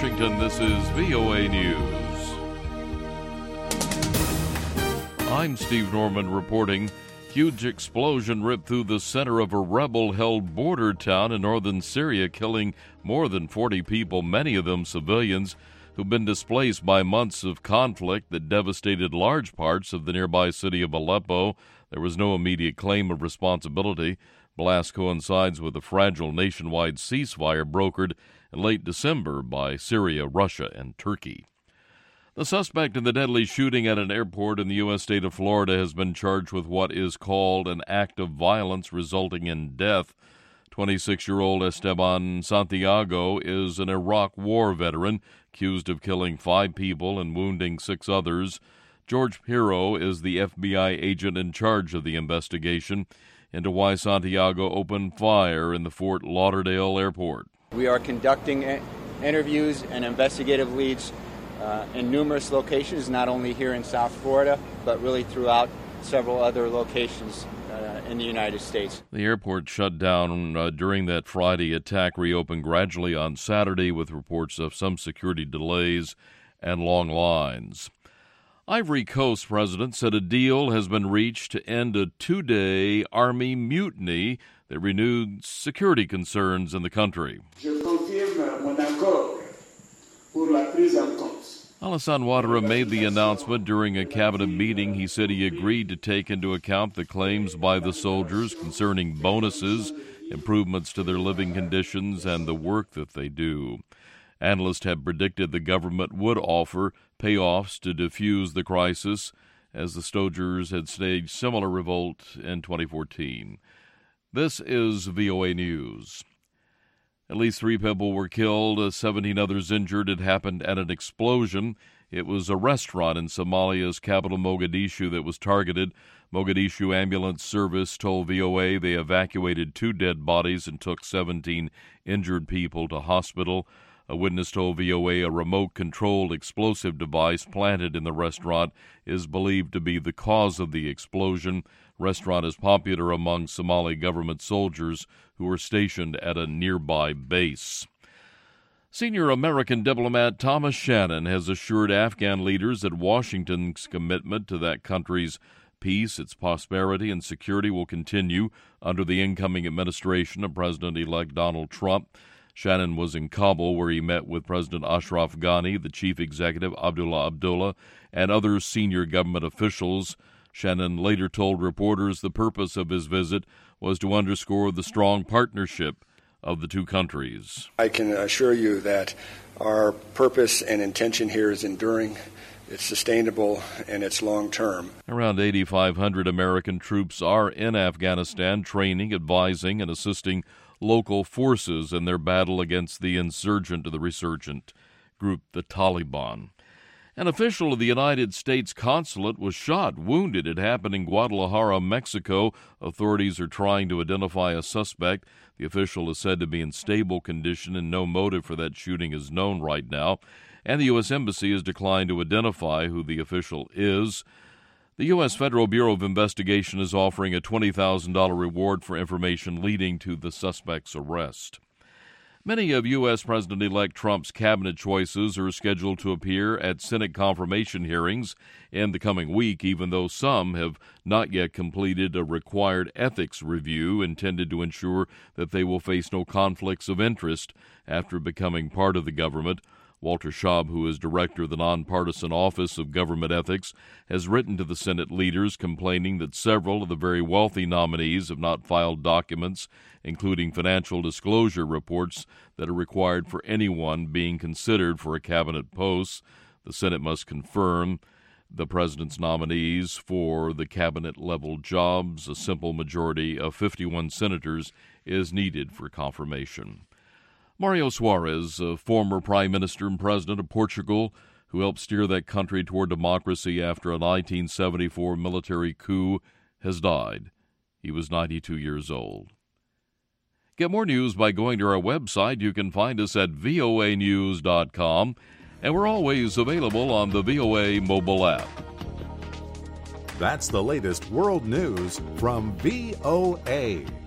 Washington, this is VOA News. I'm Steve Norman reporting. Huge explosion ripped through the center of a rebel-held border town in northern Syria, killing more than 40 people, many of them civilians, who've been displaced by months of conflict that devastated large parts of the nearby city of Aleppo. There was no immediate claim of responsibility. Blast coincides with a fragile nationwide ceasefire brokered in late December by Syria, Russia, and Turkey. The suspect in the deadly shooting at an airport in the U.S. state of Florida has been charged with what is called an act of violence resulting in death. 26-year-old Esteban Santiago is an Iraq War veteran accused of killing 5 people and wounding 6 others. George Pirro is the FBI agent in charge of the investigation into why Santiago opened fire in the Fort Lauderdale airport. We are conducting interviews and investigative leads in numerous locations, not only here in South Florida, but really throughout several other locations in the United States. The airport shut down during that Friday attack, reopened gradually on Saturday with reports of some security delays and long lines. Ivory Coast president said a deal has been reached to end a 2-day army mutiny that renewed security concerns in the country. Alassane Ouattara made the announcement during a cabinet meeting. He said he agreed to take into account the claims by the soldiers concerning bonuses, improvements to their living conditions, and the work that they do. Analysts have predicted the government would offer payoffs to defuse the crisis, as the soldiers had staged similar revolt in 2014. This is VOA News. At least 3 people were killed, 17 others injured. It happened at an explosion. It was a restaurant in Somalia's capital, Mogadishu, that was targeted. Mogadishu Ambulance Service told VOA they evacuated 2 dead bodies and took 17 injured people to hospital. A witness told VOA a remote-controlled explosive device planted in the restaurant is believed to be the cause of the explosion. Restaurant is popular among Somali government soldiers who are stationed at a nearby base. Senior American diplomat Thomas Shannon has assured Afghan leaders that Washington's commitment to that country's peace, its prosperity, and security will continue under the incoming administration of President-elect Donald Trump. Shannon was in Kabul, where he met with President Ashraf Ghani, the chief executive Abdullah Abdullah, and other senior government officials. Shannon later told reporters the purpose of his visit was to underscore the strong partnership of the two countries. I can assure you that our purpose and intention here is enduring, it's sustainable, and it's long-term. Around 8,500 American troops are in Afghanistan, training, advising, and assisting local forces in their battle against the insurgent or the resurgent group, the Taliban. An official of the United States consulate was shot, wounded. It happened in Guadalajara, Mexico. Authorities are trying to identify a suspect. The official is said to be in stable condition, and no motive for that shooting is known right now. And the U.S. Embassy has declined to identify who the official is. The U.S. Federal Bureau of Investigation is offering a $20,000 reward for information leading to the suspect's arrest. Many of U.S. President-elect Trump's cabinet choices are scheduled to appear at Senate confirmation hearings in the coming week, even though some have not yet completed a required ethics review intended to ensure that they will face no conflicts of interest after becoming part of the government. Walter Shaub, who is director of the Nonpartisan Office of Government Ethics, has written to the Senate leaders complaining that several of the very wealthy nominees have not filed documents, including financial disclosure reports that are required for anyone being considered for a cabinet post. The Senate must confirm the president's nominees for the cabinet-level jobs. A simple majority of 51 senators is needed for confirmation. Mario Soares, a former prime minister and president of Portugal, who helped steer that country toward democracy after a 1974 military coup, has died. He was 92 years old. Get more news by going to our website. You can find us at voanews.com, and we're always available on the VOA mobile app. That's the latest world news from VOA.